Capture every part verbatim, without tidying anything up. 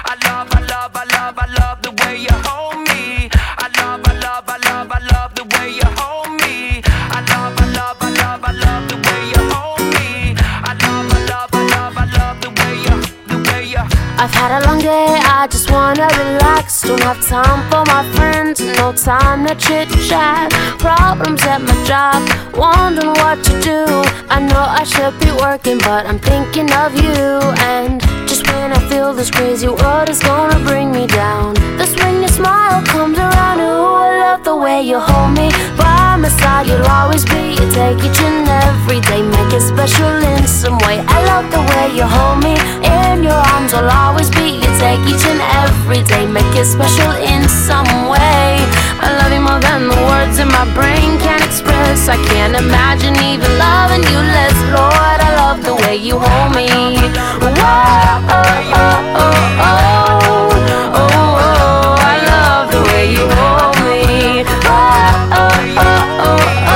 I love, I love, I love, I love the way you hold me. I love, I love, I love, I love the way you hold me. I love, I love, I love, I love the way you hold me. I love, I love, I love, I love the way you, the way you. I've had a long day, I just wanna relax. Don't have time for my friends, no time to chit chat. Problems at my job, wondering what to do. I know I should be working, but I'm thinking of you. And just when I feel this crazy world is gonna bring me down, that's when your smile comes around. Ooh, I love the way you hold me. By my side you'll always be. You take each and every day, make it special in some way. I love the way you hold me. In your arms I'll always be. You take each and every day, make it special in some way. I love you more than the words in my brain can express. I can't imagine even loving you less. Lord, I love the way you hold me. Whoa, oh, oh, oh, oh, oh, oh, I love the way you hold me. Oh, oh, oh, oh,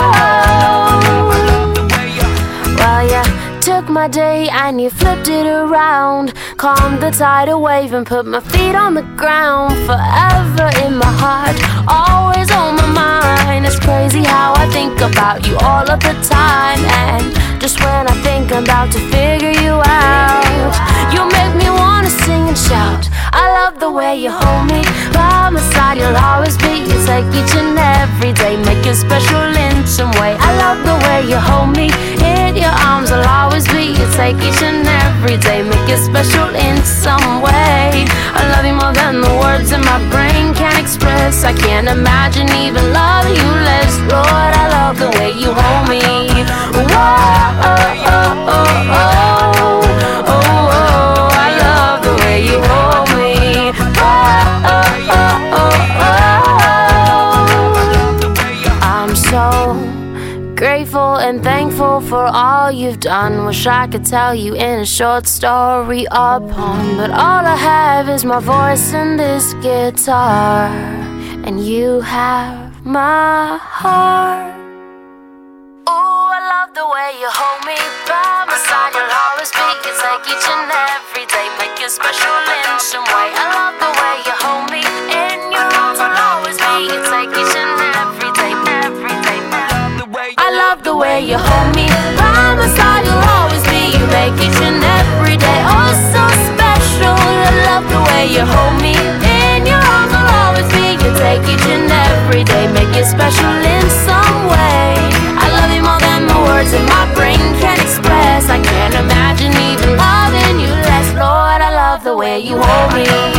oh. Well, yeah, took my day and you flipped it around. Calmed the tidal wave and put my feet on the ground. Forever in my heart, always on my mind. It's crazy how I think about you all of the time. And just when I think I'm about to figure you out, you make me wanna sing and shout. I love the way you hold me. By my side you'll always be. You take each and every day, make it special in some way. I love the way you hold me. In your arms I'll always be. You take each and every day, make it special in some way. I love you more than the words in my brain can express. I can't imagine even loving you less. Lord, I love the way you hold me. Whoa, oh, oh, oh, oh, oh, oh, I love the way you hold me. Oh, oh, oh, oh, oh. I'm so grateful and thankful for all you've done. Wish I could tell you in a short story or poem, but all I have is my voice and this guitar. And you have my heart. Ooh, I love the way you hold me. By my side you'll always be. You take each and every day, make it special in some way. I love the way you hold me. In your arms I'll always be. You take each and every day, every day, every day. I love the way you hold me. By my side you'll always be. You make each and every day oh so special. I love the way you hold me. In your arms I'll always be. You take each and every day, make it special in some way. I love you more than the words in my brain can express. I can't imagine even loving you less. Lord, I love the way you hold me.